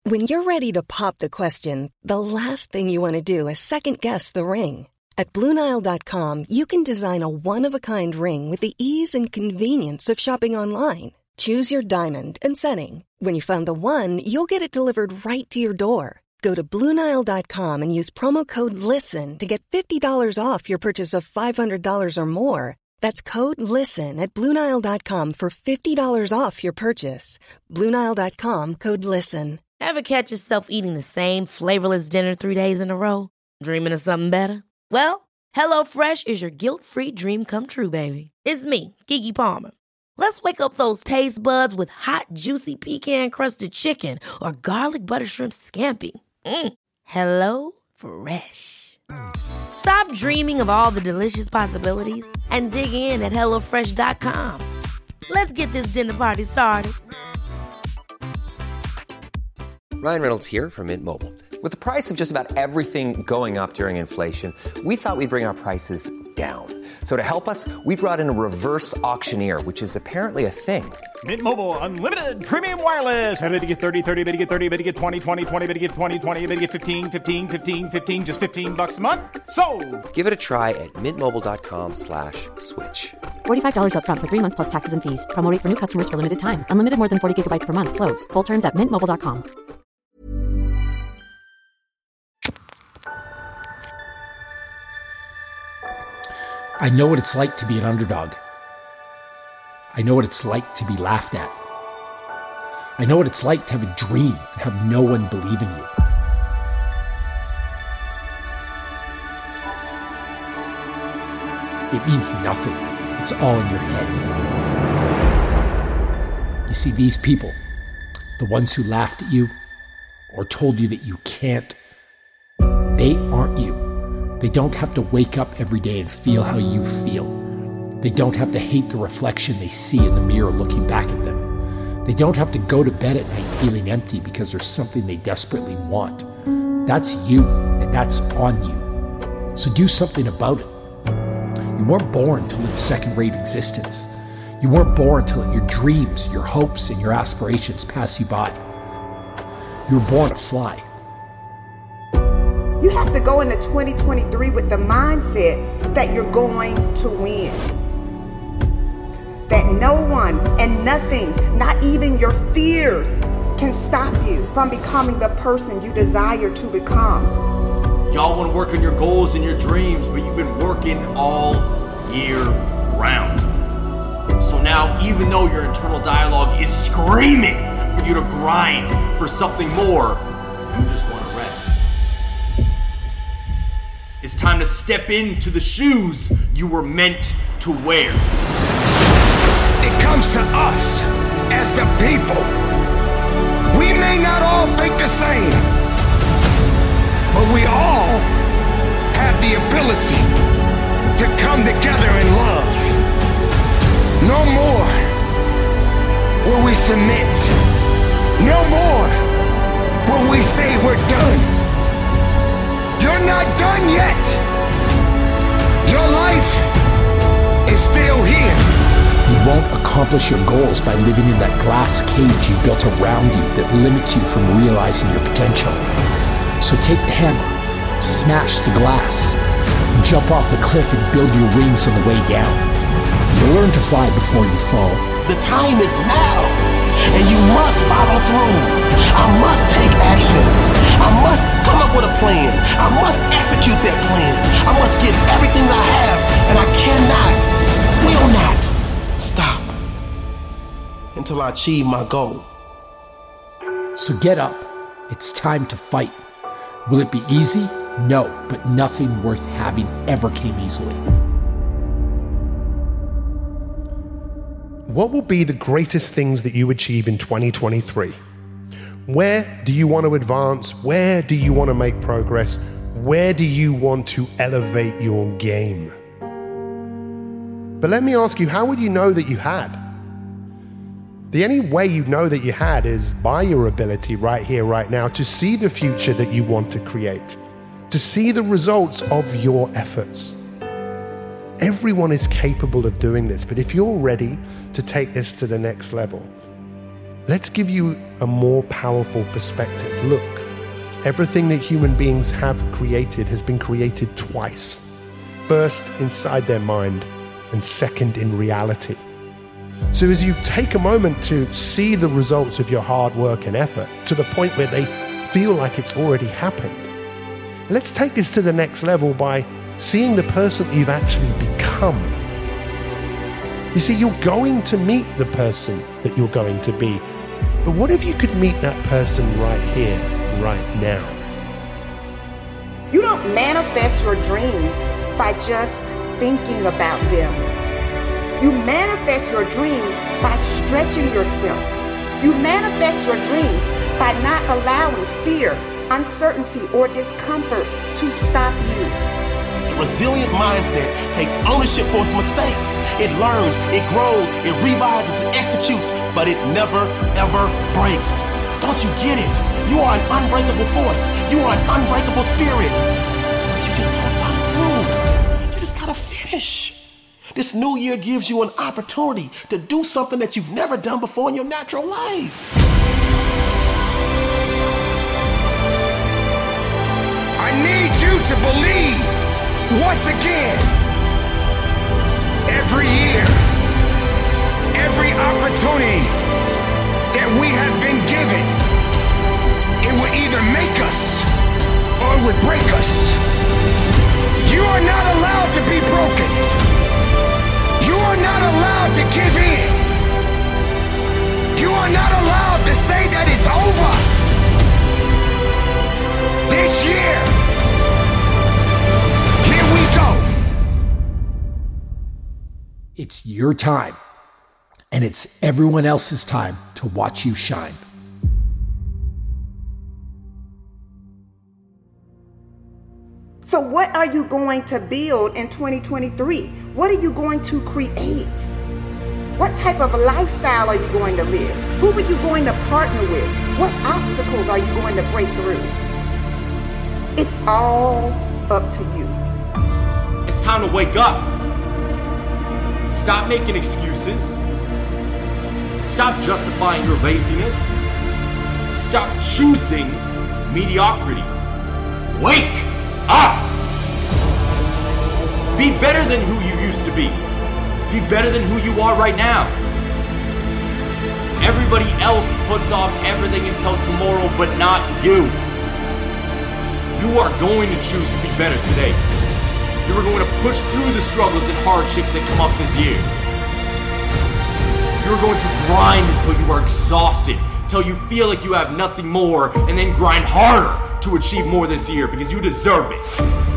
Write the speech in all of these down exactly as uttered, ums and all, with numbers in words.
When you're ready to pop the question, the last thing you want to do is second-guess the ring. At Blue Nile dot com, you can design a one-of-a-kind ring with the ease and convenience of shopping online. Choose your diamond and setting. When you find the one, you'll get it delivered right to your door. Go to Blue Nile dot com and use promo code LISTEN to get fifty dollars off your purchase of five hundred dollars or more. That's code LISTEN at Blue Nile dot com for fifty dollars off your purchase. Blue Nile dot com, code LISTEN. Ever catch yourself eating the same flavorless dinner three days in a row? Dreaming of something better? Well, HelloFresh is your guilt-free dream come true, baby. It's me, Keke Palmer. Let's wake up those taste buds with hot, juicy pecan-crusted chicken or garlic butter shrimp scampi. Mm. Hello Fresh. Stop dreaming of all the delicious possibilities and dig in at hello fresh dot com. Let's get this dinner party started. Ryan Reynolds here from Mint Mobile. With the price of just about everything going up during inflation, we thought we'd bring our prices down. So to help us, we brought in a reverse auctioneer, which is apparently a thing. Mint Mobile Unlimited Premium Wireless. How to get thirty, thirty, bit to get thirty, bit to get twenty, twenty, twenty, bit to get twenty, twenty, bit to get fifteen, fifteen, fifteen, fifteen, just fifteen bucks a month? Sold! Give it a try at mintmobile.com slash switch. forty-five dollars up front for three months plus taxes and fees. Promo rate for new customers for limited time. Unlimited more than forty gigabytes per month. Slows full terms at mint mobile dot com. I know what it's like to be an underdog. I know what it's like to be laughed at. I know what it's like to have a dream and have no one believe in you. It means nothing. It's all in your head. You see, these people, the ones who laughed at you or told you that you can't, they aren't you. They don't have to wake up every day and feel how you feel. They don't have to hate the reflection they see in the mirror looking back at them. They don't have to go to bed at night feeling empty because there's something they desperately want. That's you, and that's on you. So do something about it. You weren't born to live a second-rate existence. You weren't born to let your dreams, your hopes, and your aspirations pass you by. You were born to fly. You have to go into twenty twenty-three with the mindset that you're going to win. That no one and nothing, not even your fears, can stop you from becoming the person you desire to become. Y'all want to work on your goals and your dreams, but you've been working all year round. So now, even though your internal dialogue is screaming for you to grind for something more, you just want to rest. It's time to step into the shoes you were meant to wear. It comes to us as the people. We may not all think the same, but we all have the ability to come together in love. No more will we submit. No more will we say we're done. You're not done yet. Your life is still here. You won't accomplish your goals by living in that glass cage you built around you that limits you from realizing your potential. So take the hammer, smash the glass, jump off the cliff and build your wings on the way down. You'll learn to fly before you fall. The time is now, and you must follow through. I must take action. I must come up with a plan. I must execute that plan. I must give everything I have, and I cannot, will not stop until I achieve my goal. So get up. It's time to fight. Will it be easy? No, but nothing worth having ever came easily. What will be the greatest things that you achieve in twenty twenty-three? Where do you want to advance? Where do you want to make progress? Where do you want to elevate your game? But let me ask you, how would you know that you had? The only way you know that you had is by your ability right here, right now, to see the future that you want to create, to see the results of your efforts. Everyone is capable of doing this, but if you're ready to take this to the next level, let's give you a more powerful perspective. Look, everything that human beings have created has been created twice. First inside their mind, and second in reality. So as you take a moment to see the results of your hard work and effort to the point where they feel like it's already happened, let's take this to the next level by seeing the person you've actually become. You see, you're going to meet the person that you're going to be. But what if you could meet that person right here, right now? You don't manifest your dreams by just thinking about them. You manifest your dreams by stretching yourself. You manifest your dreams by not allowing fear, uncertainty, or discomfort to stop you. The resilient mindset takes ownership for its mistakes. It learns, it grows, it revises, it executes, but it never, ever breaks. Don't you get it? You are an unbreakable force. You are an unbreakable spirit. But you just gotta follow through. You just gotta finish. This new year gives you an opportunity to do something that you've never done before in your natural life. I need you to believe, once again, every year, every opportunity that we have been given, it will either make us or it would break us. You are not allowed to be broken. You are not allowed to give in. You are not allowed to say that it's over. This year, here we go. It's your time, and it's everyone else's time to watch you shine. So what are you going to build in twenty twenty-three? What are you going to create? What type of a lifestyle are you going to live? Who are you going to partner with? What obstacles are you going to break through? It's all up to you. It's time to wake up. Stop making excuses. Stop justifying your laziness. Stop choosing mediocrity. Wake up! Be better than who you used to be. Be better than who you are right now. Everybody else puts off everything until tomorrow, but not you. You are going to choose to be better today. You are going to push through the struggles and hardships that come up this year. You're going to grind until you are exhausted, until you feel like you have nothing more, and then grind harder to achieve more this year because you deserve it.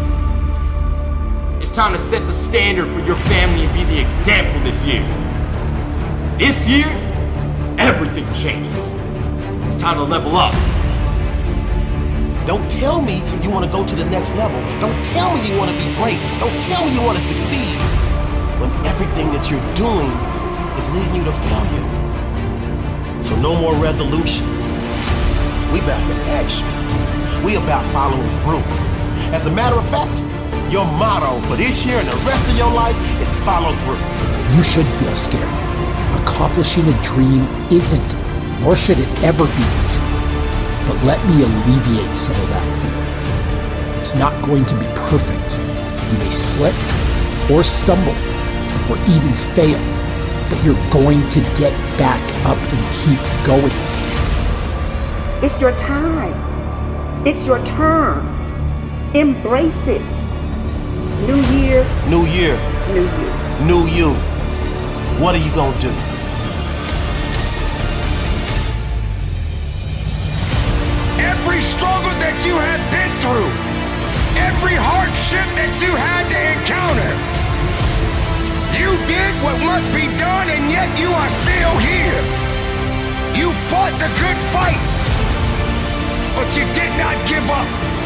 It's time to set the standard for your family and be the example this year. This year, everything changes. It's time to level up. Don't tell me you want to go to the next level. Don't tell me you want to be great. Don't tell me you want to succeed when everything that you're doing is leading you to failure. So no more resolutions. We about that action. We about following through. As a matter of fact, your motto for this year and the rest of your life is follow through. You should feel scared. Accomplishing a dream isn't, nor should it ever be easy. But let me alleviate some of that fear. It's not going to be perfect. You may slip or stumble or even fail, but you're going to get back up and keep going. It's your time. It's your turn. Embrace it. New year. New year. New you. New you. What are you gonna do? Every struggle that you had been through, every hardship that you had to encounter, you did what must be done, and yet you are still here. You fought the good fight, but you did not give up.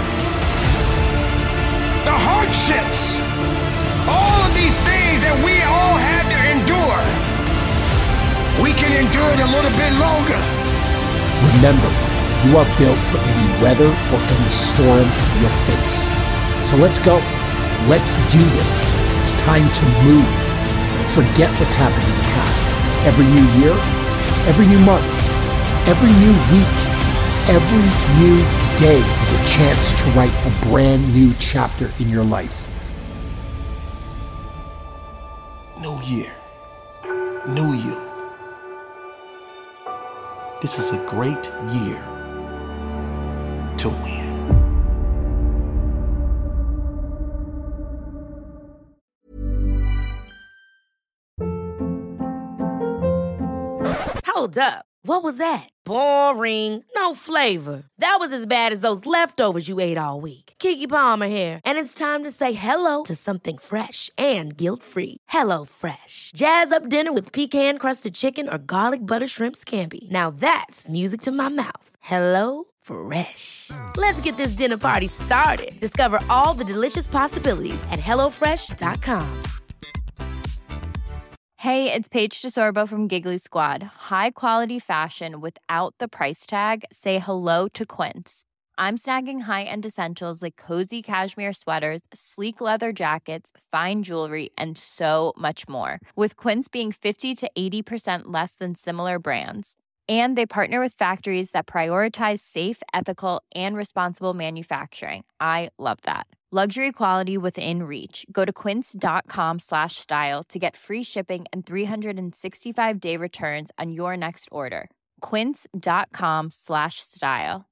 The hardships, all of these things that we all had to endure, we can endure it a little bit longer. Remember, you are built for any weather or any storm you'll face. So let's go. Let's do this. It's time to move. Forget what's happened in the past. Every new year, every new month, Every new week, every new day is a chance to write a brand new chapter in your life. New year, new you. This is a great year to win. Hold up. What was that? Boring. No flavor. That was as bad as those leftovers you ate all week. Keke Palmer here, and it's time to say hello to something fresh and guilt-free. Hello Fresh. Jazz up dinner with pecan-crusted chicken or garlic butter shrimp scampi. Now that's music to my mouth. Hello Fresh. Let's get this dinner party started. Discover all the delicious possibilities at hello fresh dot com. Hey, it's Paige DeSorbo from Giggly Squad. High quality fashion without the price tag. Say hello to Quince. I'm snagging high-end essentials like cozy cashmere sweaters, sleek leather jackets, fine jewelry, and so much more. With Quince being fifty to eighty percent less than similar brands. And they partner with factories that prioritize safe, ethical, and responsible manufacturing. I love that. Luxury quality within reach. Go to quince.com slash style to get free shipping and three sixty-five day returns on your next order. Quince.com slash style.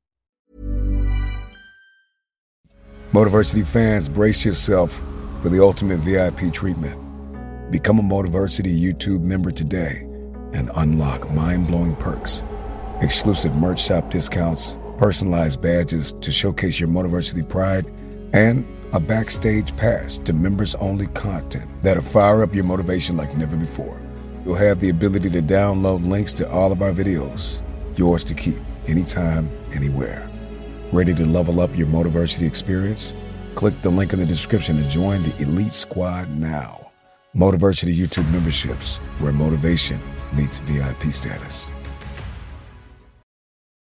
Motiversity fans, brace yourself for the ultimate V I P treatment. Become a Motiversity YouTube member today and unlock mind-blowing perks. Exclusive merch shop discounts, personalized badges to showcase your Motiversity pride, and a backstage pass to members-only content that'll fire up your motivation like never before. You'll have the ability to download links to all of our videos, yours to keep, anytime, anywhere. Ready to level up your Motiversity experience? Click the link in the description to join the Elite Squad now. Motiversity YouTube memberships, where motivation meets V I P status.